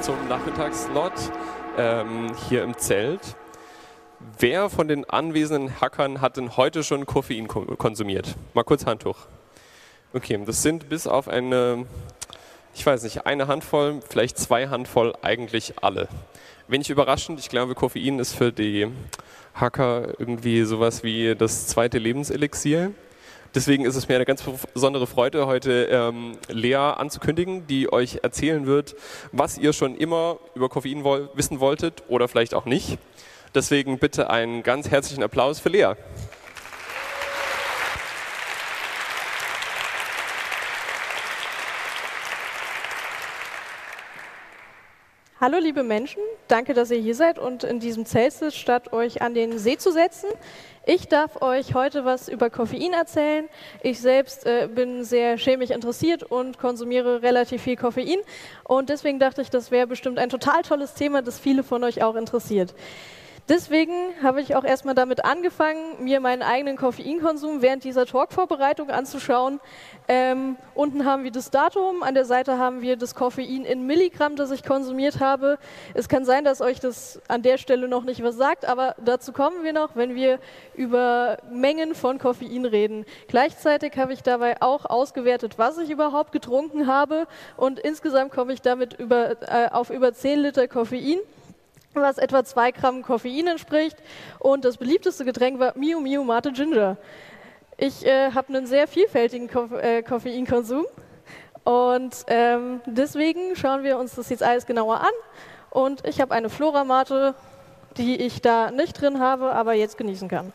zum Nachmittagsslot hier im Zelt. Wer von den anwesenden Hackern hat denn heute schon Koffein konsumiert? Mal kurz Handtuch. Okay, das sind bis auf eine Handvoll, vielleicht 2 Handvoll eigentlich alle. Wenig überraschend, ich glaube, Koffein ist für die Hacker irgendwie sowas wie das zweite Lebenselixier. Deswegen ist es mir eine ganz besondere Freude, heute Lea anzukündigen, die euch erzählen wird, was ihr schon immer über Koffein wissen wolltet oder vielleicht auch nicht. Deswegen bitte einen ganz herzlichen Applaus für Lea. Hallo liebe Menschen, danke, dass ihr hier seid und in diesem Zelt sitzt, statt euch an den See zu setzen. Ich darf euch heute was über Koffein erzählen. Ich selbst bin sehr chemisch interessiert und konsumiere relativ viel Koffein. Und deswegen dachte ich, das wäre bestimmt ein total tolles Thema, das viele von euch auch interessiert. Deswegen habe ich auch erstmal damit angefangen, mir meinen eigenen Koffeinkonsum während dieser Talk-Vorbereitung anzuschauen. Unten haben wir das Datum, an der Seite haben wir das Koffein in Milligramm, das ich konsumiert habe. Es kann sein, dass euch das an der Stelle noch nicht was sagt, aber dazu kommen wir noch, wenn wir über Mengen von Koffein reden. Gleichzeitig habe ich dabei auch ausgewertet, was ich überhaupt getrunken habe, und insgesamt komme ich damit auf über 10 Liter Koffein, was etwa 2 Gramm Koffein entspricht, und das beliebteste Getränk war Mio Mio Mate Ginger. Ich habe einen sehr vielfältigen Koffeinkonsum und deswegen schauen wir uns das jetzt alles genauer an, und ich habe eine Flora Mate, die ich da nicht drin habe, aber jetzt genießen kann.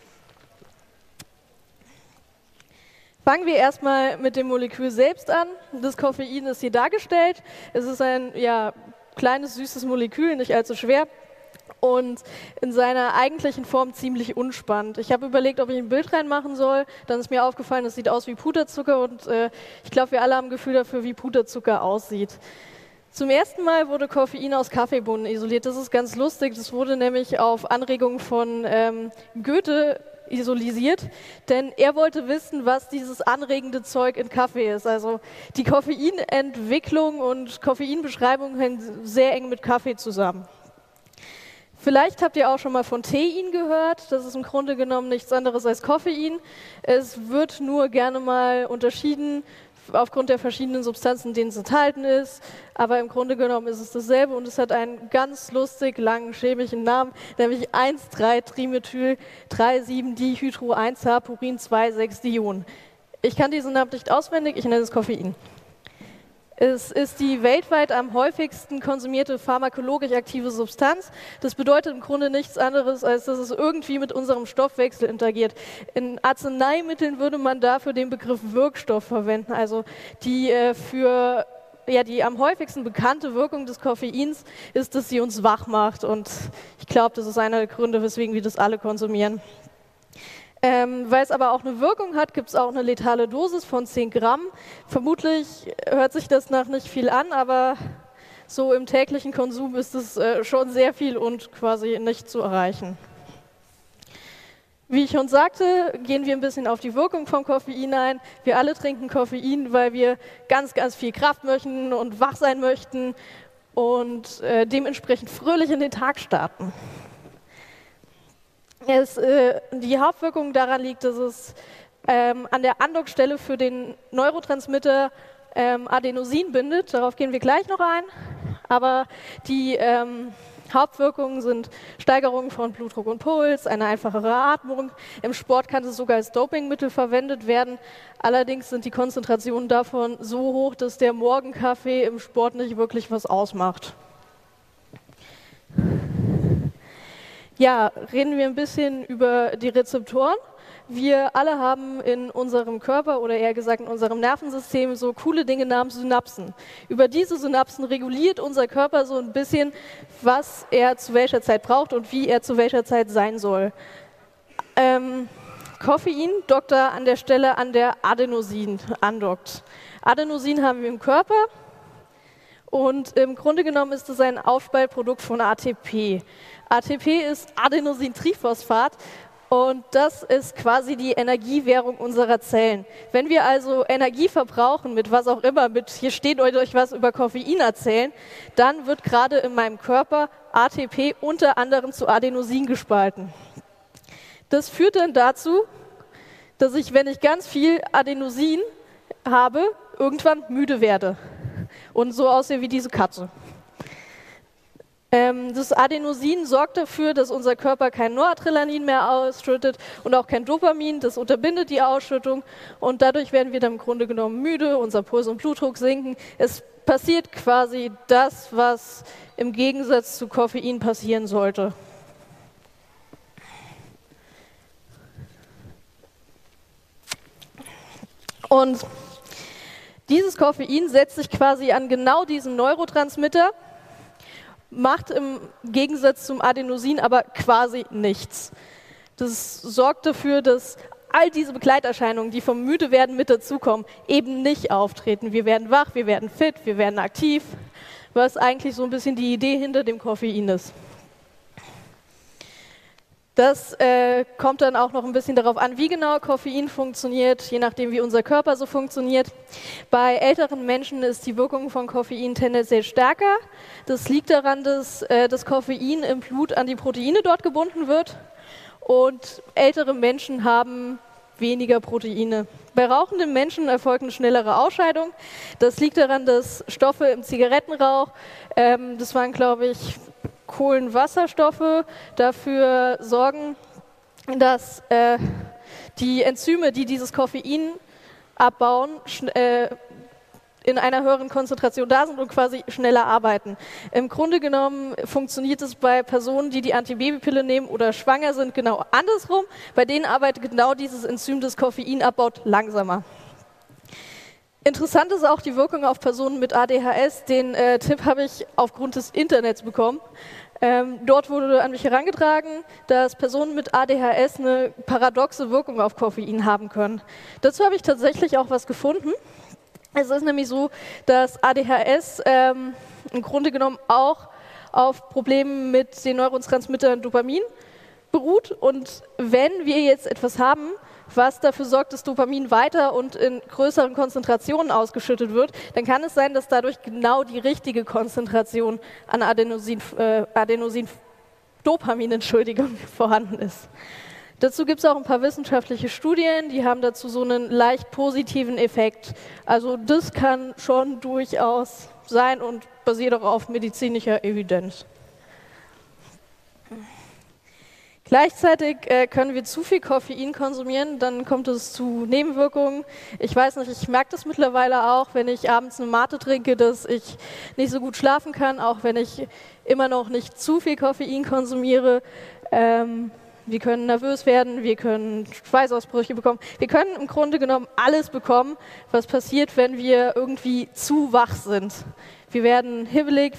Fangen wir erstmal mit dem Molekül selbst an. Das Koffein ist hier dargestellt. Es ist ein kleines, süßes Molekül, nicht allzu schwer und in seiner eigentlichen Form ziemlich unspannend. Ich habe überlegt, ob ich ein Bild reinmachen soll. Dann ist mir aufgefallen, es sieht aus wie Puderzucker, und ich glaube, wir alle haben ein Gefühl dafür, wie Puderzucker aussieht. Zum ersten Mal wurde Koffein aus Kaffeebohnen isoliert. Das ist ganz lustig. Das wurde nämlich auf Anregung von Goethe isolisiert, denn er wollte wissen, was dieses anregende Zeug in Kaffee ist. Also die Koffeinentwicklung und Koffeinbeschreibung hängen sehr eng mit Kaffee zusammen. Vielleicht habt ihr auch schon mal von Tein gehört. Das ist im Grunde genommen nichts anderes als Koffein. Es wird nur gerne mal unterschieden aufgrund der verschiedenen Substanzen, in denen es enthalten ist, aber im Grunde genommen ist es dasselbe, und es hat einen ganz lustig langen chemischen Namen, nämlich 1,3-Trimethyl-3,7-Dihydro-1-H-Purin-2,6-Dion. Ich kann diesen Namen nicht auswendig, ich nenne es Koffein. Es ist die weltweit am häufigsten konsumierte pharmakologisch aktive Substanz. Das bedeutet im Grunde nichts anderes, als dass es irgendwie mit unserem Stoffwechsel interagiert. In Arzneimitteln würde man dafür den Begriff Wirkstoff verwenden. Also die am häufigsten bekannte Wirkung des Koffeins ist, dass sie uns wach macht. Und ich glaube, das ist einer der Gründe, weswegen wir das alle konsumieren. Weil es aber auch eine Wirkung hat, gibt es auch eine letale Dosis von 10 Gramm. Vermutlich hört sich das nach nicht viel an, aber so im täglichen Konsum ist es schon sehr viel und quasi nicht zu erreichen. Wie ich schon sagte, gehen wir ein bisschen auf die Wirkung vom Koffein ein. Wir alle trinken Koffein, weil wir ganz, ganz viel Kraft möchten und wach sein möchten und dementsprechend fröhlich in den Tag starten. Die Hauptwirkung daran liegt, dass es an der Andockstelle für den Neurotransmitter Adenosin bindet. Darauf gehen wir gleich noch ein. Aber die Hauptwirkungen sind Steigerung von Blutdruck und Puls, eine einfachere Atmung. Im Sport kann es sogar als Dopingmittel verwendet werden. Allerdings sind die Konzentrationen davon so hoch, dass der Morgenkaffee im Sport nicht wirklich was ausmacht. Ja, reden wir ein bisschen über die Rezeptoren. Wir alle haben in unserem Körper, oder eher gesagt in unserem Nervensystem, so coole Dinge namens Synapsen. Über diese Synapsen reguliert unser Körper so ein bisschen, was er zu welcher Zeit braucht und wie er zu welcher Zeit sein soll. Koffein dockt da an der Stelle an der Adenosin andockt. Adenosin haben wir im Körper. Und im Grunde genommen ist es ein Aufspaltprodukt von ATP. ATP ist Adenosintriphosphat Und das ist quasi die Energiewährung unserer Zellen. Wenn wir also Energie verbrauchen, mit was auch immer, mit hier steht euch was über Koffein erzählen, dann wird gerade in meinem Körper ATP unter anderem zu Adenosin gespalten. Das führt dann dazu, dass ich, wenn ich ganz viel Adenosin habe, irgendwann müde werde und so aussehe wie diese Katze. Das Adenosin sorgt dafür, dass unser Körper kein Noradrenalin mehr ausschüttet und auch kein Dopamin. Das unterbindet die Ausschüttung und dadurch werden wir dann im Grunde genommen müde, unser Puls und Blutdruck sinken. Es passiert quasi das, was im Gegensatz zu Koffein passieren sollte. Und dieses Koffein setzt sich quasi an genau diesen Neurotransmitter, macht im Gegensatz zum Adenosin aber quasi nichts. Das sorgt dafür, dass all diese Begleiterscheinungen, die vom Müdewerden mit dazukommen, eben nicht auftreten. Wir werden wach, wir werden fit, wir werden aktiv, was eigentlich so ein bisschen die Idee hinter dem Koffein ist. Das kommt dann auch noch ein bisschen darauf an, wie genau Koffein funktioniert, je nachdem, wie unser Körper so funktioniert. Bei älteren Menschen ist die Wirkung von Koffein tendenziell stärker. Das liegt daran, dass das Koffein im Blut an die Proteine dort gebunden wird und ältere Menschen haben weniger Proteine. Bei rauchenden Menschen erfolgt eine schnellere Ausscheidung. Das liegt daran, dass Stoffe im Zigarettenrauch, das waren, glaube ich, Kohlenwasserstoffe, dafür sorgen, dass die Enzyme, die dieses Koffein abbauen, in einer höheren Konzentration da sind und quasi schneller arbeiten. Im Grunde genommen funktioniert es bei Personen, die die Antibabypille nehmen oder schwanger sind, genau andersrum. Bei denen arbeitet genau dieses Enzym, das Koffein abbaut, langsamer. Interessant ist auch die Wirkung auf Personen mit ADHS. Den Tipp habe ich aufgrund des Internets bekommen. Dort wurde an mich herangetragen, dass Personen mit ADHS eine paradoxe Wirkung auf Koffein haben können. Dazu habe ich tatsächlich auch was gefunden. Es ist nämlich so, dass ADHS im Grunde genommen auch auf Problemen mit den Neurotransmittern Dopamin beruht. Und wenn wir jetzt etwas haben, was dafür sorgt, dass Dopamin weiter und in größeren Konzentrationen ausgeschüttet wird, dann kann es sein, dass dadurch genau die richtige Konzentration an Dopamin, vorhanden ist. Dazu gibt es auch ein paar wissenschaftliche Studien, die haben dazu so einen leicht positiven Effekt. Also das kann schon durchaus sein und basiert auch auf medizinischer Evidenz. Gleichzeitig können wir zu viel Koffein konsumieren, dann kommt es zu Nebenwirkungen. Ich weiß nicht, ich merke das mittlerweile auch, wenn ich abends eine Mate trinke, dass ich nicht so gut schlafen kann, auch wenn ich immer noch nicht zu viel Koffein konsumiere. Wir können nervös werden, wir können Schweißausbrüche bekommen. Wir können im Grunde genommen alles bekommen, was passiert, wenn wir irgendwie zu wach sind. Wir werden hibbelig,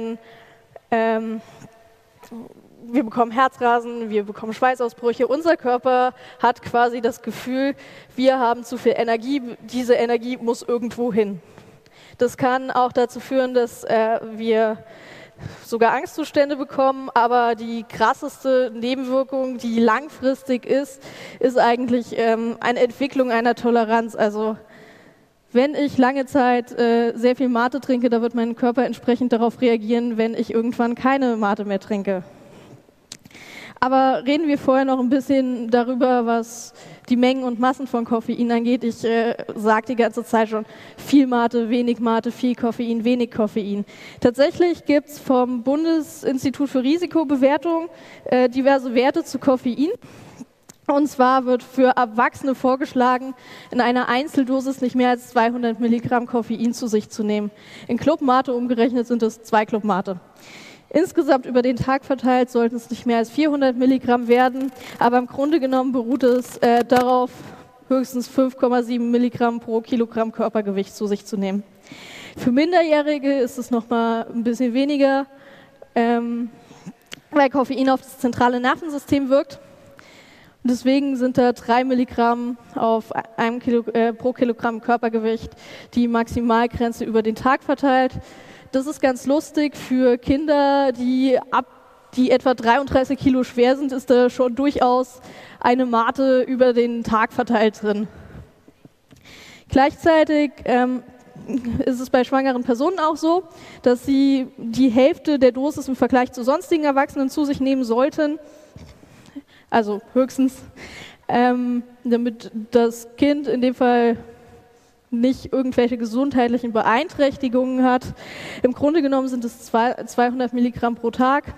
wir bekommen Herzrasen, wir bekommen Schweißausbrüche. Unser Körper hat quasi das Gefühl, wir haben zu viel Energie, diese Energie muss irgendwo hin. Das kann auch dazu führen, dass wir sogar Angstzustände bekommen, aber die krasseste Nebenwirkung, die langfristig ist eigentlich eine Entwicklung einer Toleranz. Also wenn ich lange Zeit sehr viel Mate trinke, da wird mein Körper entsprechend darauf reagieren, wenn ich irgendwann keine Mate mehr trinke. Aber reden wir vorher noch ein bisschen darüber, was die Mengen und Massen von Koffein angeht. Ich sage die ganze Zeit schon, viel Mate, viel Koffein, wenig Koffein. Tatsächlich gibt es vom Bundesinstitut für Risikobewertung diverse Werte zu Koffein. Und zwar wird für Erwachsene vorgeschlagen, in einer Einzeldosis nicht mehr als 200 Milligramm Koffein zu sich zu nehmen. In Club Mate umgerechnet sind es 2 Club Mate. Insgesamt über den Tag verteilt sollten es nicht mehr als 400 Milligramm werden, aber im Grunde genommen beruht es darauf, höchstens 5,7 Milligramm pro Kilogramm Körpergewicht zu sich zu nehmen. Für Minderjährige ist es nochmal ein bisschen weniger, weil Koffein auf das zentrale Nervensystem wirkt. Und deswegen sind da 3 Milligramm pro Kilogramm Körpergewicht die Maximalgrenze über den Tag verteilt. Das ist ganz lustig für Kinder, die ab die etwa 33 Kilo schwer sind, ist da schon durchaus eine Mate über den Tag verteilt drin. Gleichzeitig ist es bei schwangeren Personen auch so, dass sie die Hälfte der Dosis im Vergleich zu sonstigen Erwachsenen zu sich nehmen sollten, also höchstens, damit das Kind in dem Fall nicht irgendwelche gesundheitlichen Beeinträchtigungen hat. Im Grunde genommen sind es 200 Milligramm pro Tag,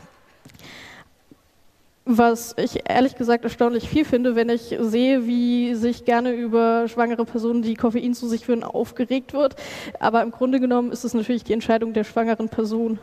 was ich ehrlich gesagt erstaunlich viel finde, wenn ich sehe, wie sich gerne über schwangere Personen, die Koffein zu sich führen, aufgeregt wird. Aber im Grunde genommen ist es natürlich die Entscheidung der schwangeren Person.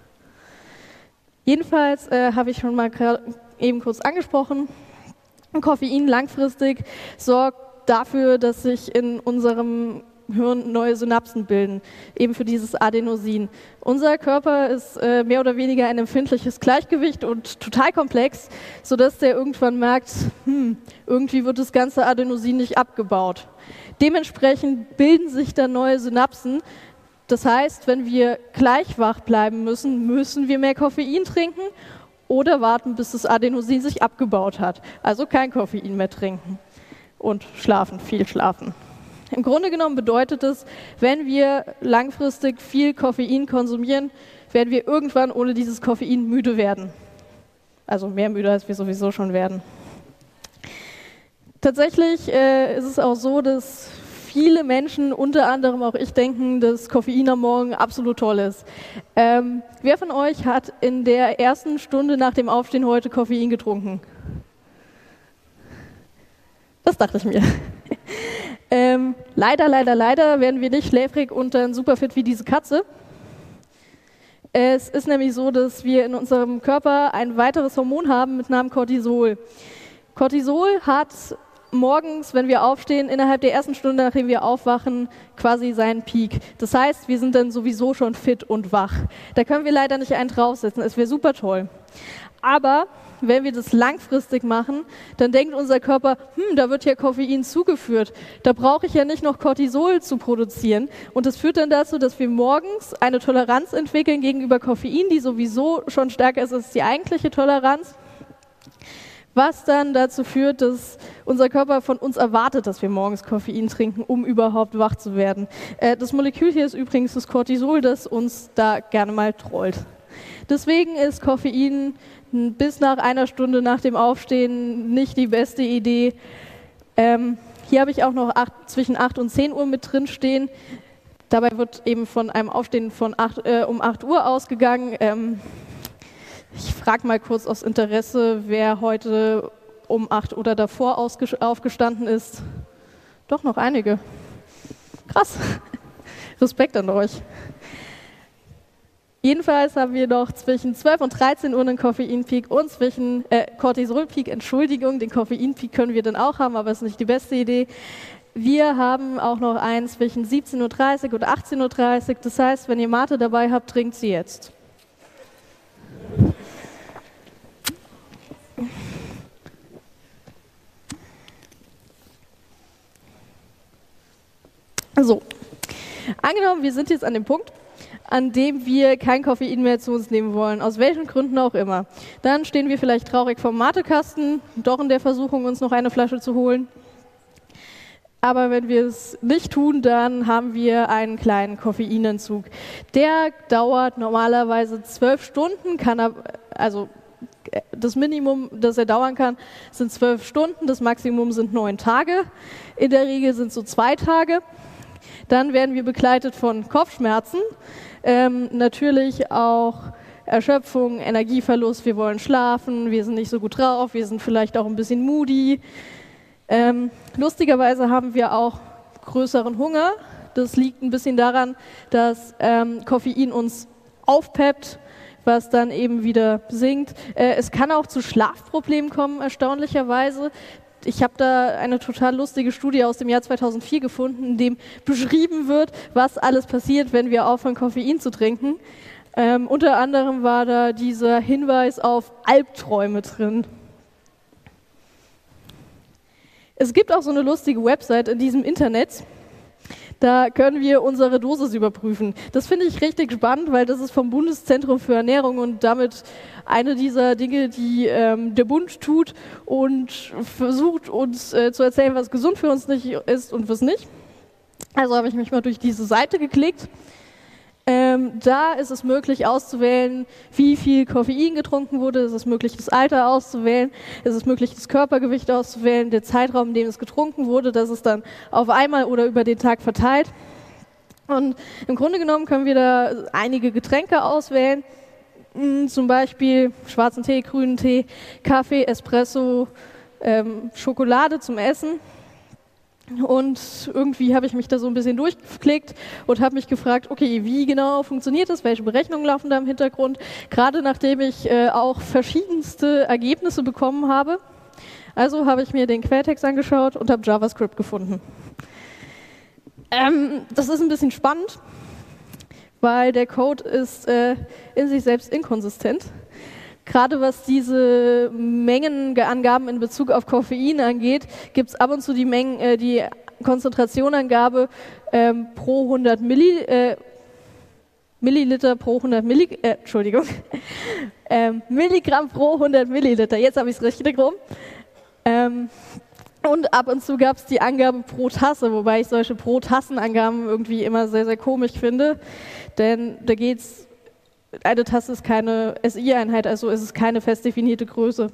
Jedenfalls habe ich schon mal eben kurz angesprochen, Koffein langfristig sorgt dafür, dass sich in unserem Hirn neue Synapsen bilden, eben für dieses Adenosin. Unser Körper ist mehr oder weniger ein empfindliches Gleichgewicht und total komplex, sodass der irgendwann merkt, irgendwie wird das ganze Adenosin nicht abgebaut. Dementsprechend bilden sich dann neue Synapsen. Das heißt, wenn wir gleich wach bleiben müssen, müssen wir mehr Koffein trinken oder warten, bis das Adenosin sich abgebaut hat. Also kein Koffein mehr trinken. Und schlafen, viel schlafen. Im Grunde genommen bedeutet es, wenn wir langfristig viel Koffein konsumieren, werden wir irgendwann ohne dieses Koffein müde werden. Also mehr müde, als wir sowieso schon werden. Tatsächlich ist es auch so, dass viele Menschen, unter anderem auch ich, denken, dass Koffein am Morgen absolut toll ist. Wer von euch hat in der ersten Stunde nach dem Aufstehen heute Koffein getrunken? Das dachte ich mir. Leider werden wir nicht schläfrig und dann super fit wie diese Katze. Es ist nämlich so, dass wir in unserem Körper ein weiteres Hormon haben mit Namen Cortisol. Cortisol hat morgens, wenn wir aufstehen, innerhalb der ersten Stunde, nachdem wir aufwachen, quasi seinen Peak. Das heißt, wir sind dann sowieso schon fit und wach. Da können wir leider nicht einen draufsetzen, es wäre super toll. Aber wenn wir das langfristig machen, dann denkt unser Körper, da wird ja Koffein zugeführt, da brauche ich ja nicht noch Cortisol zu produzieren. Und das führt dann dazu, dass wir morgens eine Toleranz entwickeln gegenüber Koffein, die sowieso schon stärker ist als die eigentliche Toleranz, was dann dazu führt, dass unser Körper von uns erwartet, dass wir morgens Koffein trinken, um überhaupt wach zu werden. Das Molekül hier ist übrigens das Cortisol, das uns da gerne mal trollt. Deswegen ist Koffein bis nach einer Stunde nach dem Aufstehen nicht die beste Idee. Hier habe ich auch noch zwischen 8 und 10 Uhr mit drin stehen. Dabei wird eben von einem Aufstehen um 8 Uhr ausgegangen. Ich frage mal kurz aus Interesse, wer heute um 8 oder davor aufgestanden ist. Doch, noch einige. Krass. Respekt an euch. Jedenfalls haben wir noch zwischen 12 und 13 Uhr einen Koffeinpeak und zwischen Cortisolpeak, Entschuldigung, den Koffeinpeak können wir dann auch haben, aber ist nicht die beste Idee. Wir haben auch noch einen zwischen 17:30 und 18:30 Uhr. Das heißt, wenn ihr Mate dabei habt, trinkt sie jetzt. So, angenommen, wir sind jetzt an dem Punkt, an dem wir kein Koffein mehr zu uns nehmen wollen, aus welchen Gründen auch immer. Dann stehen wir vielleicht traurig vorm Matekasten, doch in der Versuchung, uns noch eine Flasche zu holen. Aber wenn wir es nicht tun, dann haben wir einen kleinen Koffeinentzug. Der dauert normalerweise 12 Stunden, also das Minimum, das er dauern kann, sind 12 Stunden, das Maximum sind 9 Tage. In der Regel sind es so 2 Tage. Dann werden wir begleitet von Kopfschmerzen, natürlich auch Erschöpfung, Energieverlust, wir wollen schlafen, wir sind nicht so gut drauf, wir sind vielleicht auch ein bisschen moody. Lustigerweise haben wir auch größeren Hunger. Das liegt ein bisschen daran, dass Koffein uns aufpeppt, was dann eben wieder sinkt. Es kann auch zu Schlafproblemen kommen, erstaunlicherweise. Ich habe da eine total lustige Studie aus dem Jahr 2004 gefunden, in dem beschrieben wird, was alles passiert, wenn wir aufhören, Koffein zu trinken. Unter anderem war da dieser Hinweis auf Albträume drin. Es gibt auch so eine lustige Website in diesem Internet, Da können wir unsere Dosis überprüfen. Das finde ich richtig spannend, weil das ist vom Bundeszentrum für Ernährung und damit eine dieser Dinge, die der Bund tut und versucht uns zu erzählen, was gesund für uns nicht ist und was nicht. Also habe ich mich mal durch diese Seite geklickt. Da ist es möglich auszuwählen, wie viel Koffein getrunken wurde. Es ist möglich, das Alter auszuwählen. Es ist möglich, das Körpergewicht auszuwählen, der Zeitraum, in dem es getrunken wurde. Das ist dann auf einmal oder über den Tag verteilt. Und im Grunde genommen können wir da einige Getränke auswählen. Zum Beispiel schwarzen Tee, grünen Tee, Kaffee, Espresso, Schokolade zum Essen. Und irgendwie habe ich mich da so ein bisschen durchgeklickt und habe mich gefragt, okay, wie genau funktioniert das, welche Berechnungen laufen da im Hintergrund, gerade nachdem ich auch verschiedenste Ergebnisse bekommen habe. Also habe ich mir den Quelltext angeschaut und habe JavaScript gefunden. Das ist ein bisschen spannend, weil der Code ist in sich selbst inkonsistent. Gerade was diese Mengenangaben in Bezug auf Koffein angeht, gibt es ab und zu die Konzentrationangabe pro 100 Milliliter pro 100 Milligramm pro 100 Milliliter. Jetzt habe ich es richtig rum. Und ab und zu gab es die Angabe pro Tasse, wobei ich solche Pro-Tassen-Angaben irgendwie immer sehr, sehr komisch finde, denn da geht es. Eine Tasse ist keine SI-Einheit, also ist es keine fest definierte Größe.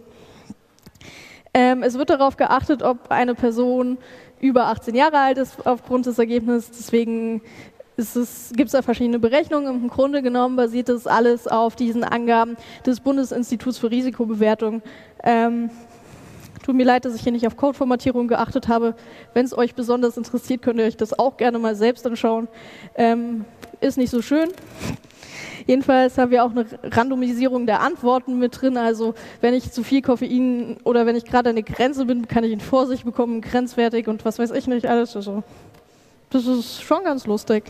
Es wird darauf geachtet, ob eine Person über 18 Jahre alt ist aufgrund des Ergebnisses. Deswegen gibt es da verschiedene Berechnungen. Im Grunde genommen basiert das alles auf diesen Angaben des Bundesinstituts für Risikobewertung. Tut mir leid, dass ich hier nicht auf Codeformatierung geachtet habe. Wenn es euch besonders interessiert, könnt ihr euch das auch gerne mal selbst anschauen. Ist nicht so schön. Jedenfalls haben wir auch eine Randomisierung der Antworten mit drin. Also wenn ich zu viel Koffein oder wenn ich gerade an der Grenze bin, kann ich ihn vor sich bekommen, grenzwertig und was weiß ich nicht alles. Also, das ist schon ganz lustig.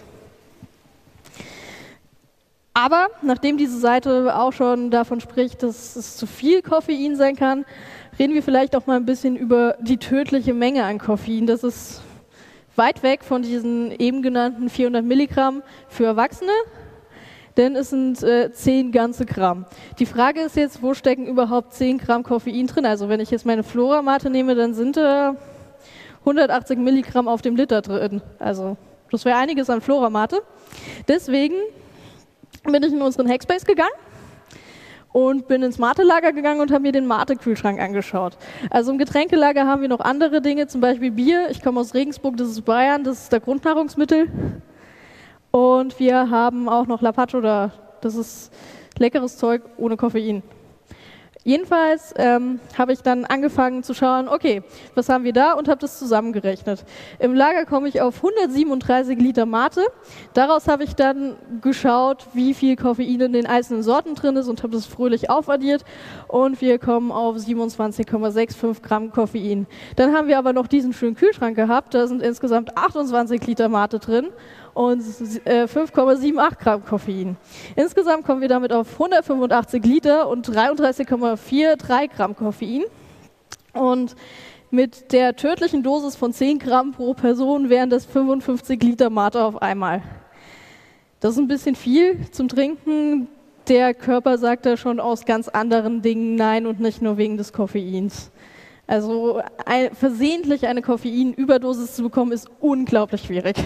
Aber nachdem diese Seite auch schon davon spricht, dass es zu viel Koffein sein kann, reden wir vielleicht auch mal ein bisschen über die tödliche Menge an Koffein. Das ist weit weg von diesen eben genannten 400 Milligramm für Erwachsene. Denn es sind 10 ganze Gramm. Die Frage ist jetzt, wo stecken überhaupt 10 Gramm Koffein drin? Also wenn ich jetzt meine Flora-Mate nehme, dann sind 180 Milligramm auf dem Liter drin. Also das wäre einiges an Flora-Mate. Deswegen bin ich in unseren Hackspace gegangen und bin ins Mate-Lager gegangen und habe mir den Mate-Kühlschrank angeschaut. Also im Getränkelager haben wir noch andere Dinge, zum Beispiel Bier. Ich komme aus Regensburg, das ist Bayern, das ist der Grundnahrungsmittel. Und wir haben auch noch Lapacho da. Das ist leckeres Zeug ohne Koffein. Jedenfalls habe ich dann angefangen zu schauen, okay, was haben wir da und habe das zusammengerechnet. Im Lager komme ich auf 137 Liter Mate. Daraus habe ich dann geschaut, wie viel Koffein in den einzelnen Sorten drin ist und habe das fröhlich aufaddiert. Und wir kommen auf 27,65 Gramm Koffein. Dann haben wir aber noch diesen schönen Kühlschrank gehabt. Da sind insgesamt 28 Liter Mate drin und 5,78 Gramm Koffein. Insgesamt kommen wir damit auf 185 Liter und 33,43 Gramm Koffein. Und mit der tödlichen Dosis von 10 Gramm pro Person wären das 55 Liter Mate auf einmal. Das ist ein bisschen viel zum Trinken. Der Körper sagt da schon aus ganz anderen Dingen Nein und nicht nur wegen des Koffeins. Also versehentlich eine Koffeinüberdosis zu bekommen, ist unglaublich schwierig.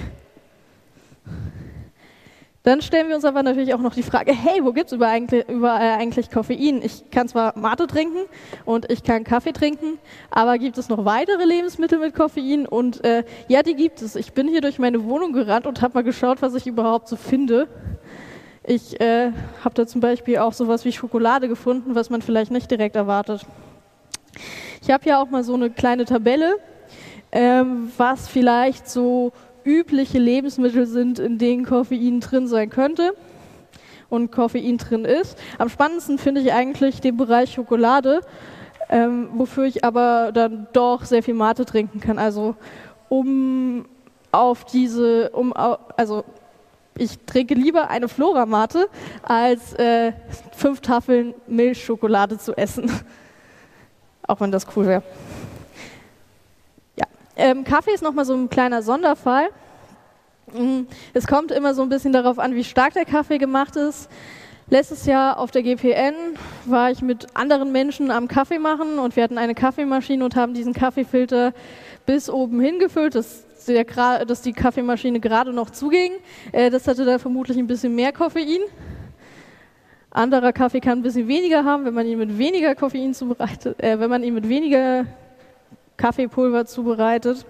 Dann stellen wir uns aber natürlich auch noch die Frage, hey, wo gibt es überall eigentlich Koffein? Ich kann zwar Mate trinken und ich kann Kaffee trinken, aber gibt es noch weitere Lebensmittel mit Koffein? Und ja, die gibt es. Ich bin hier durch meine Wohnung gerannt und habe mal geschaut, was ich überhaupt so finde. Ich habe da zum Beispiel auch sowas wie Schokolade gefunden, was man vielleicht nicht direkt erwartet. Ich habe hier auch mal so eine kleine Tabelle, was vielleicht so übliche Lebensmittel sind, in denen Koffein drin sein könnte und Koffein drin ist. Am spannendsten finde ich eigentlich den Bereich Schokolade, wofür ich aber dann doch sehr viel Mate trinken kann. Also ich trinke lieber eine Flora-Mate, als 5 Tafeln Milchschokolade zu essen. Auch wenn das cool wäre. Kaffee ist nochmal so ein kleiner Sonderfall. Es kommt immer so ein bisschen darauf an, wie stark der Kaffee gemacht ist. Letztes Jahr auf der GPN war ich mit anderen Menschen am Kaffee machen und wir hatten eine Kaffeemaschine und haben diesen Kaffeefilter bis oben hingefüllt, dass die Kaffeemaschine gerade noch zuging. Das hatte da vermutlich ein bisschen mehr Koffein. Anderer Kaffee kann ein bisschen weniger haben, wenn man ihn mit weniger Koffein zubereitet, wenn man ihn mit weniger Kaffeepulver zubereitet.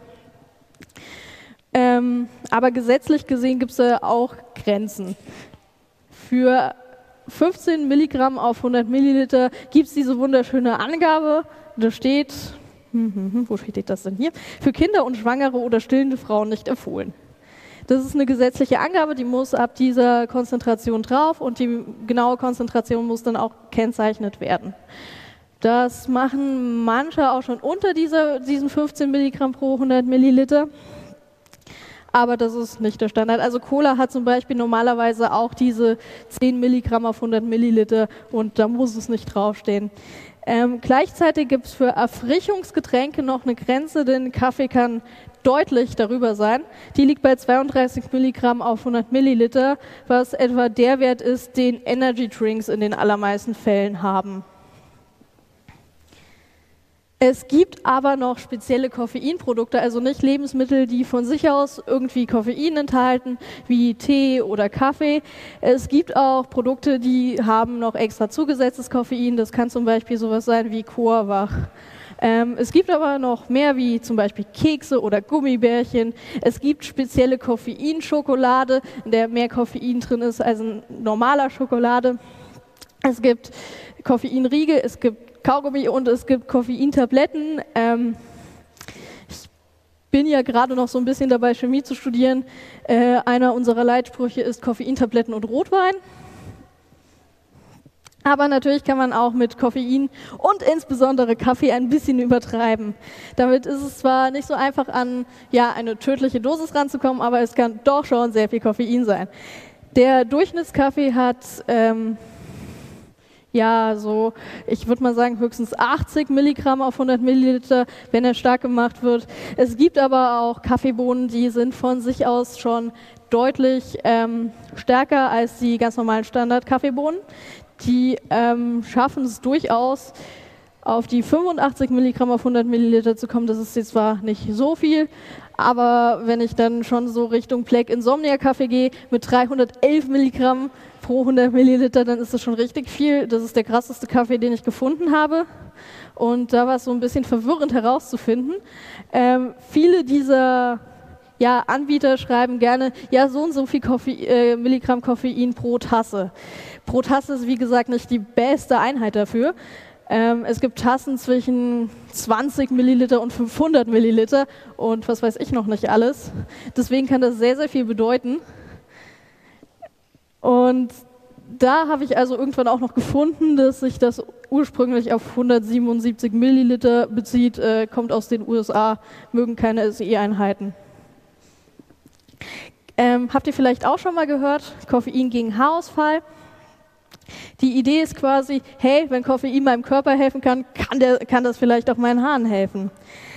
Aber gesetzlich gesehen gibt es da auch Grenzen. Für 15 Milligramm auf 100 Milliliter gibt es diese wunderschöne Angabe. Da steht, wo steht das denn hier? Für Kinder und Schwangere oder stillende Frauen nicht empfohlen. Das ist eine gesetzliche Angabe, die muss ab dieser Konzentration drauf und die genaue Konzentration muss dann auch gekennzeichnet werden. Das machen manche auch schon unter diesen 15 Milligramm pro 100 Milliliter. Aber das ist nicht der Standard. Also Cola hat zum Beispiel normalerweise auch diese 10 Milligramm auf 100 Milliliter und da muss es nicht draufstehen. Gleichzeitig gibt es für Erfrischungsgetränke noch eine Grenze, denn Kaffee kann deutlich darüber sein. Die liegt bei 32 Milligramm auf 100 Milliliter, was etwa der Wert ist, den Energy Drinks in den allermeisten Fällen haben. Es gibt aber noch spezielle Koffeinprodukte, also nicht Lebensmittel, die von sich aus irgendwie Koffein enthalten, wie Tee oder Kaffee. Es gibt auch Produkte, die haben noch extra zugesetztes Koffein, das kann zum Beispiel sowas sein wie Coawach. Es gibt aber noch mehr, wie zum Beispiel Kekse oder Gummibärchen. Es gibt spezielle Koffeinschokolade, in der mehr Koffein drin ist als in normaler Schokolade. Es gibt Koffeinriegel, es gibt Kaugummi und es gibt Koffeintabletten. Ich bin ja gerade noch so ein bisschen dabei, Chemie zu studieren. Einer unserer Leitsprüche ist Koffeintabletten und Rotwein. Aber natürlich kann man auch mit Koffein und insbesondere Kaffee ein bisschen übertreiben. Damit ist es zwar nicht so einfach, an eine tödliche Dosis ranzukommen, aber es kann doch schon sehr viel Koffein sein. Der Durchschnittskaffee hat ich würde mal sagen, höchstens 80 Milligramm auf 100 Milliliter, wenn er stark gemacht wird. Es gibt aber auch Kaffeebohnen, die sind von sich aus schon deutlich stärker als die ganz normalen Standard-Kaffeebohnen. Die schaffen es durchaus, auf die 85 Milligramm auf 100 Milliliter zu kommen. Das ist jetzt zwar nicht so viel, aber wenn ich dann schon so Richtung Black Insomnia Kaffee gehe mit 311 Milligramm pro 100 Milliliter, dann ist das schon richtig viel. Das ist der krasseste Kaffee, den ich gefunden habe. Und da war es so ein bisschen verwirrend herauszufinden. Viele dieser Anbieter schreiben gerne, so und so viel Milligramm Koffein pro Tasse. Pro Tasse ist, wie gesagt, nicht die beste Einheit dafür. Es gibt Tassen zwischen 20 Milliliter und 500 Milliliter und was weiß ich noch nicht alles. Deswegen kann das sehr, sehr viel bedeuten. Und da habe ich also irgendwann auch noch gefunden, dass sich das ursprünglich auf 177 Milliliter bezieht, kommt aus den USA, mögen keine SI-Einheiten. Habt ihr vielleicht auch schon mal gehört, Koffein gegen Haarausfall? Die Idee ist quasi, hey, wenn Koffein meinem Körper helfen kann, kann das vielleicht auch meinen Haaren helfen.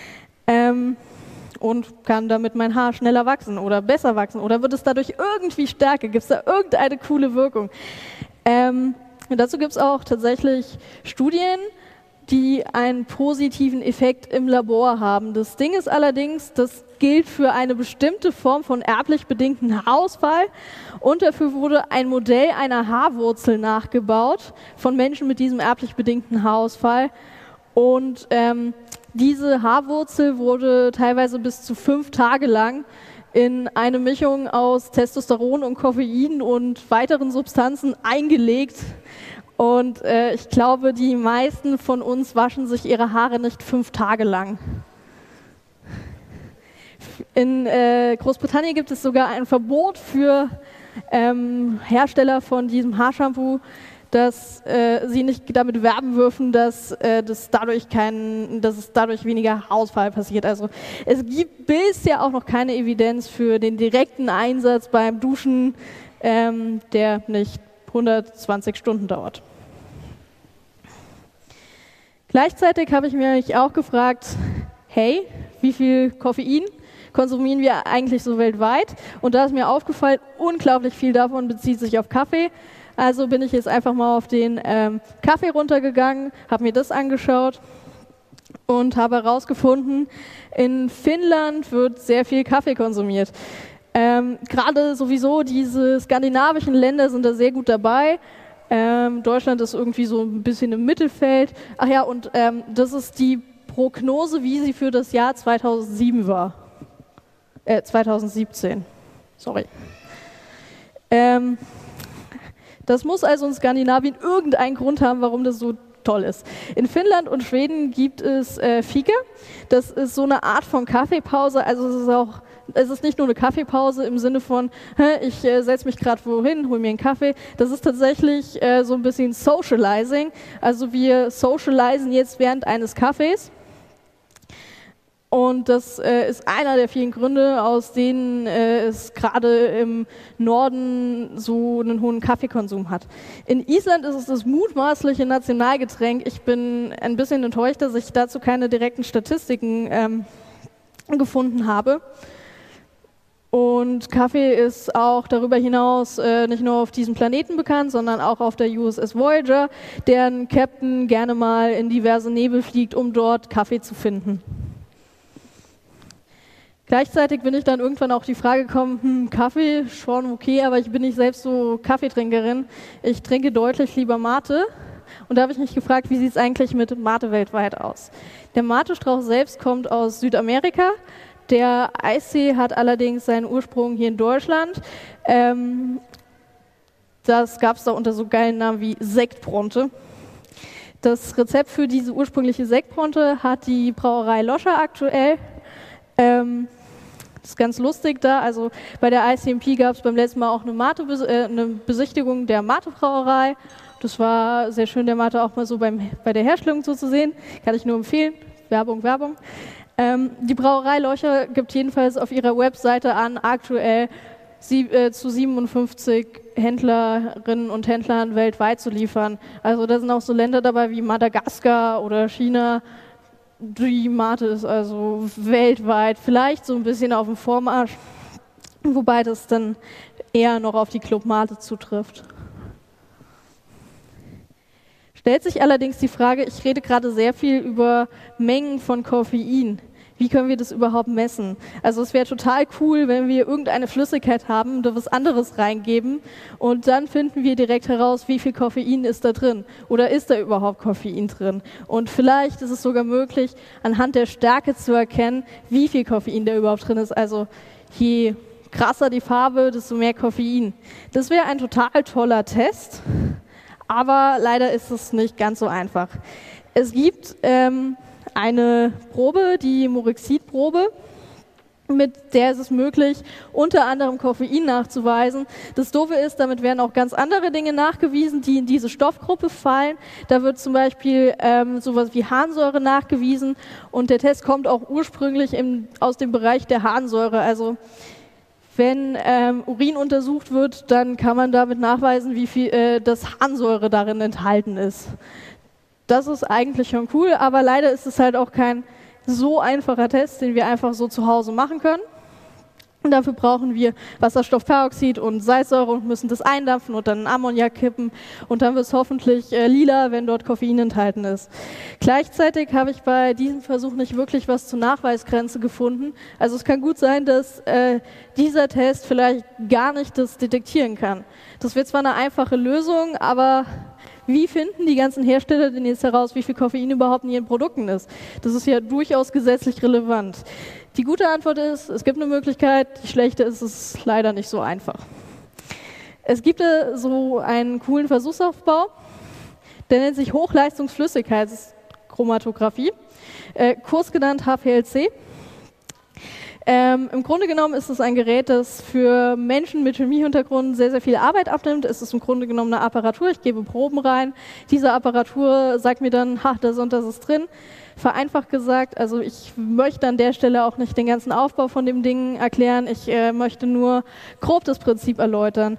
Und kann damit mein Haar schneller wachsen oder besser wachsen oder wird es dadurch irgendwie stärker? Gibt es da irgendeine coole Wirkung? Dazu gibt es auch tatsächlich Studien, die einen positiven Effekt im Labor haben. Das Ding ist allerdings, das gilt für eine bestimmte Form von erblich bedingten Haarausfall und dafür wurde ein Modell einer Haarwurzel nachgebaut von Menschen mit diesem erblich bedingten Haarausfall und diese Haarwurzel wurde teilweise bis zu 5 Tage lang in eine Mischung aus Testosteron und Koffein und weiteren Substanzen eingelegt. Und ich glaube, die meisten von uns waschen sich ihre Haare nicht 5 Tage lang. In Großbritannien gibt es sogar ein Verbot für Hersteller von diesem Haarshampoo, dass sie nicht damit werben dürfen, dass es dadurch weniger Haarausfall passiert. Also es gibt bisher auch noch keine Evidenz für den direkten Einsatz beim Duschen, der nicht 120 Stunden dauert. Gleichzeitig habe ich mich auch gefragt, hey, wie viel Koffein konsumieren wir eigentlich so weltweit. Und da ist mir aufgefallen, unglaublich viel davon bezieht sich auf Kaffee. Also bin ich jetzt einfach mal auf den Kaffee runtergegangen, habe mir das angeschaut und habe herausgefunden, in Finnland wird sehr viel Kaffee konsumiert. Gerade sowieso diese skandinavischen Länder sind da sehr gut dabei. Deutschland ist irgendwie so ein bisschen im Mittelfeld. Ach ja, und das ist die Prognose, wie sie für das Jahr 2007 war. 2017, sorry. Das muss also in Skandinavien irgendeinen Grund haben, warum das so toll ist. In Finnland und Schweden gibt es Fika. Das ist so eine Art von Kaffeepause. Also es ist nicht nur eine Kaffeepause im Sinne von, ich setze mich gerade wohin, hole mir einen Kaffee. Das ist tatsächlich so ein bisschen Socializing. Also wir socialisen jetzt während eines Kaffees. Und das ist einer der vielen Gründe, aus denen es gerade im Norden so einen hohen Kaffeekonsum hat. In Island ist es das mutmaßliche Nationalgetränk. Ich bin ein bisschen enttäuscht, dass ich dazu keine direkten Statistiken gefunden habe. Und Kaffee ist auch darüber hinaus nicht nur auf diesem Planeten bekannt, sondern auch auf der USS Voyager, deren Captain gerne mal in diverse Nebel fliegt, um dort Kaffee zu finden. Gleichzeitig bin ich dann irgendwann auch die Frage gekommen, Kaffee, schon okay, aber ich bin nicht selbst so Kaffeetrinkerin. Ich trinke deutlich lieber Mate. Und da habe ich mich gefragt, wie sieht es eigentlich mit Mate weltweit aus? Der Mate-Strauch selbst kommt aus Südamerika. Der Eistee hat allerdings seinen Ursprung hier in Deutschland. Das gab es da unter so geilen Namen wie Sektbronte. Das Rezept für diese ursprüngliche Sektbronte hat die Brauerei Loscher aktuell. Das ist ganz lustig da, also bei der ICMP gab es beim letzten Mal auch eine Besichtigung der Mate-Brauerei. Das war sehr schön, der Mate auch mal so bei der Herstellung so zu sehen. Kann ich nur empfehlen. Werbung, Werbung. Die Brauerei Loscher gibt jedenfalls auf ihrer Webseite an, aktuell zu 57 Händlerinnen und Händlern weltweit zu liefern. Also da sind auch so Länder dabei wie Madagaskar oder China. Die Mate ist also weltweit vielleicht so ein bisschen auf dem Vormarsch, wobei das dann eher noch auf die Club Mate zutrifft. Stellt sich allerdings die Frage, ich rede gerade sehr viel über Mengen von Koffein. Wie können wir das überhaupt messen? Also es wäre total cool, wenn wir irgendeine Flüssigkeit haben, da was anderes reingeben und dann finden wir direkt heraus, wie viel Koffein ist da drin oder ist da überhaupt Koffein drin. Und vielleicht ist es sogar möglich, anhand der Stärke zu erkennen, wie viel Koffein da überhaupt drin ist. Also je krasser die Farbe, desto mehr Koffein. Das wäre ein total toller Test, aber leider ist es nicht ganz so einfach. Es gibt eine Probe, die Morexid-Probe, mit der ist es möglich, unter anderem Koffein nachzuweisen. Das Doofe ist, damit werden auch ganz andere Dinge nachgewiesen, die in diese Stoffgruppe fallen. Da wird zum Beispiel sowas wie Harnsäure nachgewiesen und der Test kommt auch ursprünglich aus dem Bereich der Harnsäure. Also wenn Urin untersucht wird, dann kann man damit nachweisen, wie viel das Harnsäure darin enthalten ist. Das ist eigentlich schon cool, aber leider ist es halt auch kein so einfacher Test, den wir einfach so zu Hause machen können. Und dafür brauchen wir Wasserstoffperoxid und Salzsäure und müssen das eindampfen und dann in Ammoniak kippen und dann wird es hoffentlich lila, wenn dort Koffein enthalten ist. Gleichzeitig habe ich bei diesem Versuch nicht wirklich was zur Nachweisgrenze gefunden. Also es kann gut sein, dass dieser Test vielleicht gar nicht das detektieren kann. Das wird zwar eine einfache Lösung, aber wie finden die ganzen Hersteller denn jetzt heraus, wie viel Koffein überhaupt in ihren Produkten ist? Das ist ja durchaus gesetzlich relevant. Die gute Antwort ist, es gibt eine Möglichkeit, die schlechte ist, es ist leider nicht so einfach. Es gibt so einen coolen Versuchsaufbau, der nennt sich Hochleistungsflüssigkeitschromatographie, kurz genannt HPLC. Im Grunde genommen ist es ein Gerät, das für Menschen mit Chemiehintergrund sehr, sehr viel Arbeit abnimmt. Es ist im Grunde genommen eine Apparatur, ich gebe Proben rein. Diese Apparatur sagt mir dann, das und das ist drin. Vereinfacht gesagt, also ich möchte an der Stelle auch nicht den ganzen Aufbau von dem Ding erklären, ich möchte nur grob das Prinzip erläutern.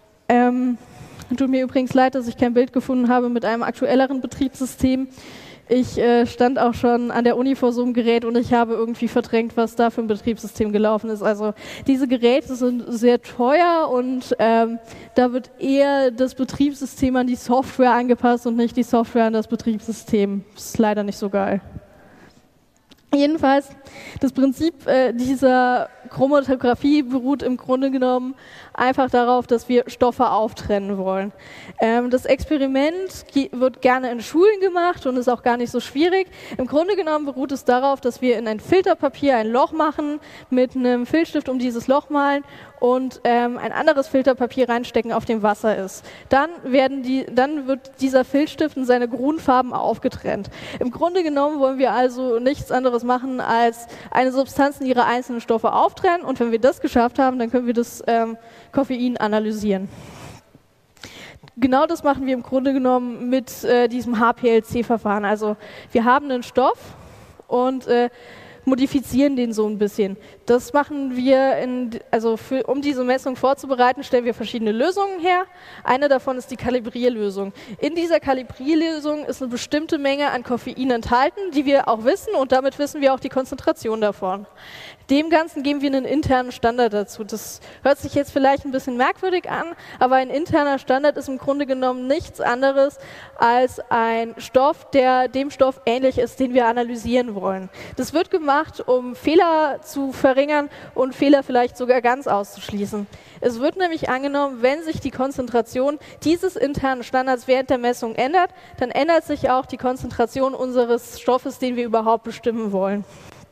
Tut mir übrigens leid, dass ich kein Bild gefunden habe mit einem aktuelleren Betriebssystem. Ich stand auch schon an der Uni vor so einem Gerät und ich habe irgendwie verdrängt, was da für ein Betriebssystem gelaufen ist. Also diese Geräte sind sehr teuer und da wird eher das Betriebssystem an die Software angepasst und nicht die Software an das Betriebssystem. Das ist leider nicht so geil. Jedenfalls, das Prinzip dieser Chromatographie beruht im Grunde genommen einfach darauf, dass wir Stoffe auftrennen wollen. Das Experiment wird gerne in Schulen gemacht und ist auch gar nicht so schwierig. Im Grunde genommen beruht es darauf, dass wir in ein Filterpapier ein Loch machen, mit einem Filzstift um dieses Loch malen und ein anderes Filterpapier reinstecken, auf dem Wasser ist. Dann wird dieser Filzstift in seine Grundfarben aufgetrennt. Im Grunde genommen wollen wir also nichts anderes machen, als eine Substanz in ihre einzelnen Stoffe auftrennen, und wenn wir das geschafft haben, dann können wir das Koffein analysieren. Genau das machen wir im Grunde genommen mit diesem HPLC-Verfahren. Also wir haben einen Stoff und modifizieren den so ein bisschen. Das machen wir, um diese Messung vorzubereiten, stellen wir verschiedene Lösungen her. Eine davon ist die Kalibrierlösung. In dieser Kalibrierlösung ist eine bestimmte Menge an Koffein enthalten, die wir auch wissen, und damit wissen wir auch die Konzentration davon. Dem Ganzen geben wir einen internen Standard dazu. Das hört sich jetzt vielleicht ein bisschen merkwürdig an, aber ein interner Standard ist im Grunde genommen nichts anderes als ein Stoff, der dem Stoff ähnlich ist, den wir analysieren wollen. Das wird gemacht, um Fehler zu verringern und Fehler vielleicht sogar ganz auszuschließen. Es wird nämlich angenommen, wenn sich die Konzentration dieses internen Standards während der Messung ändert, dann ändert sich auch die Konzentration unseres Stoffes, den wir überhaupt bestimmen wollen.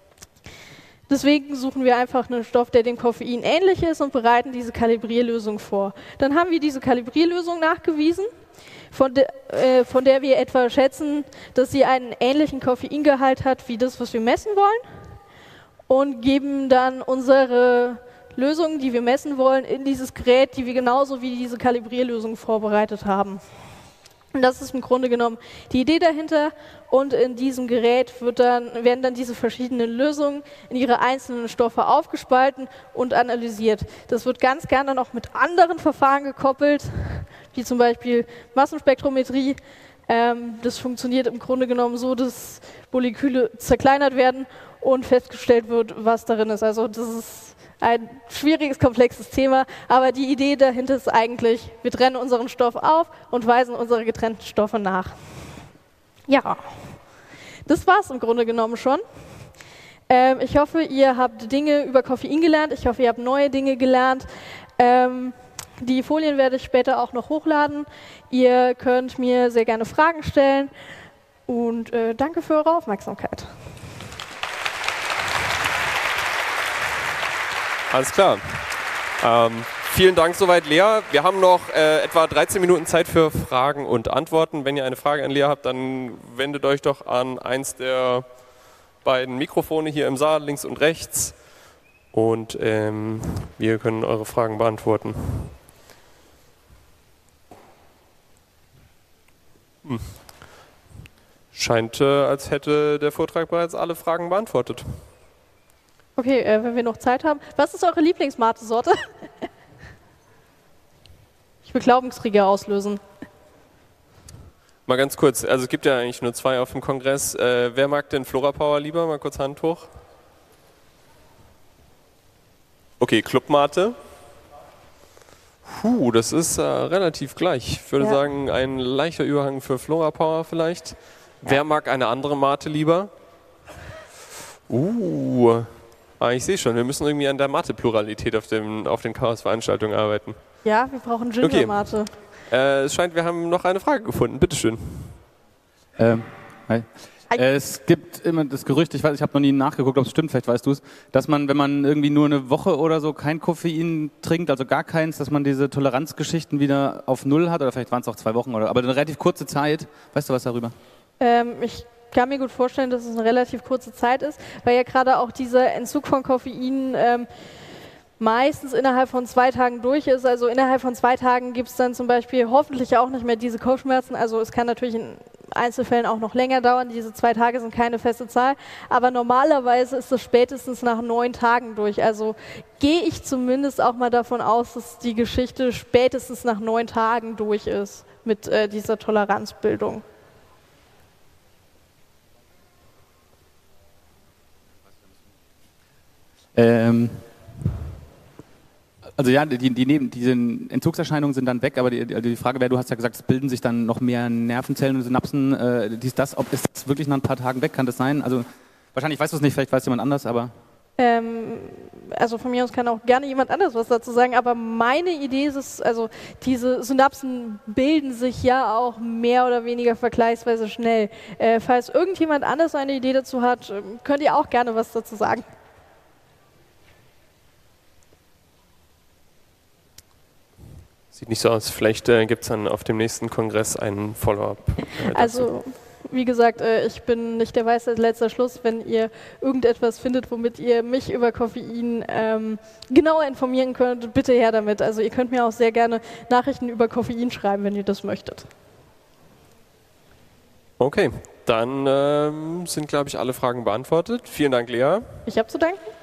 Deswegen suchen wir einfach einen Stoff, der dem Koffein ähnlich ist, und bereiten diese Kalibrierlösung vor. Dann haben wir diese Kalibrierlösung nachgewiesen, von der wir etwa schätzen, dass sie einen ähnlichen Koffeingehalt hat wie das, was wir messen wollen, und geben dann unsere Lösungen, die wir messen wollen, in dieses Gerät, die wir genauso wie diese Kalibrierlösung vorbereitet haben. Und das ist im Grunde genommen die Idee dahinter, und in diesem Gerät werden dann diese verschiedenen Lösungen in ihre einzelnen Stoffe aufgespalten und analysiert. Das wird ganz gerne noch mit anderen Verfahren gekoppelt, wie zum Beispiel Massenspektrometrie. Das funktioniert im Grunde genommen so, dass Moleküle zerkleinert werden und festgestellt wird, was darin ist. Also das ist ein schwieriges, komplexes Thema, aber die Idee dahinter ist eigentlich, wir trennen unseren Stoff auf und weisen unsere getrennten Stoffe nach. Ja, das war es im Grunde genommen schon. Ich hoffe, ihr habt Dinge über Koffein gelernt. Ich hoffe, ihr habt neue Dinge gelernt. Die Folien werde ich später auch noch hochladen. Ihr könnt mir sehr gerne Fragen stellen, und danke für eure Aufmerksamkeit. Alles klar. Vielen Dank soweit, Lea. Wir haben noch etwa 13 Minuten Zeit für Fragen und Antworten. Wenn ihr eine Frage an Lea habt, dann wendet euch doch an eins der beiden Mikrofone hier im Saal, links und rechts. Und wir können eure Fragen beantworten. Scheint, als hätte der Vortrag bereits alle Fragen beantwortet. Okay, wenn wir noch Zeit haben. Was ist eure Lieblingsmate-Sorte? Ich will Glaubenskriege auslösen. Mal ganz kurz, also es gibt ja eigentlich nur zwei auf dem Kongress. Wer mag denn Florapower lieber? Mal kurz Hand hoch. Okay, Clubmate. Das ist relativ gleich. Ich würde sagen, ein leichter Überhang für Florapower vielleicht. Ja. Wer mag eine andere Mate lieber? Ich sehe schon, wir müssen irgendwie an der Mate-Pluralität auf den Chaos-Veranstaltungen arbeiten. Ja, wir brauchen Ginger-Mate. Okay. Es scheint, wir haben noch eine Frage gefunden. Bitteschön. Hi. Es gibt immer das Gerücht, ich habe noch nie nachgeguckt, ob es stimmt, vielleicht weißt du es, dass man, wenn man irgendwie nur eine Woche oder so kein Koffein trinkt, also gar keins, dass man diese Toleranzgeschichten wieder auf Null hat, oder vielleicht waren es auch 2 Wochen, aber eine relativ kurze Zeit. Weißt du was darüber? Ich kann mir gut vorstellen, dass es eine relativ kurze Zeit ist, weil ja gerade auch dieser Entzug von Koffein meistens innerhalb von 2 Tagen durch ist. Also innerhalb von 2 Tagen gibt es dann zum Beispiel hoffentlich auch nicht mehr diese Kopfschmerzen. Also es kann natürlich in Einzelfällen auch noch länger dauern. Diese 2 Tage sind keine feste Zahl. Aber normalerweise ist das spätestens nach 9 Tagen durch. Also gehe ich zumindest auch mal davon aus, dass die Geschichte spätestens nach 9 Tagen durch ist mit dieser Toleranzbildung. Also ja, diese Entzugserscheinungen sind dann weg, aber die Frage wäre, du hast ja gesagt, es bilden sich dann noch mehr Nervenzellen und Synapsen, ist das wirklich nach ein paar Tagen weg, kann das sein? Also wahrscheinlich weißt du es nicht, vielleicht weiß jemand anders, aber... Also von mir aus kann auch gerne jemand anders was dazu sagen, aber meine Idee ist es, also diese Synapsen bilden sich ja auch mehr oder weniger vergleichsweise schnell. Falls irgendjemand anders eine Idee dazu hat, könnt ihr auch gerne was dazu sagen. Sieht nicht so aus. Vielleicht gibt es dann auf dem nächsten Kongress einen Follow-up. Also, wie gesagt, ich bin nicht der Weisheit letzter Schluss. Wenn ihr irgendetwas findet, womit ihr mich über Koffein genauer informieren könnt, bitte her damit. Also ihr könnt mir auch sehr gerne Nachrichten über Koffein schreiben, wenn ihr das möchtet. Okay, dann sind, glaube ich, alle Fragen beantwortet. Vielen Dank, Lea. Ich habe zu danken.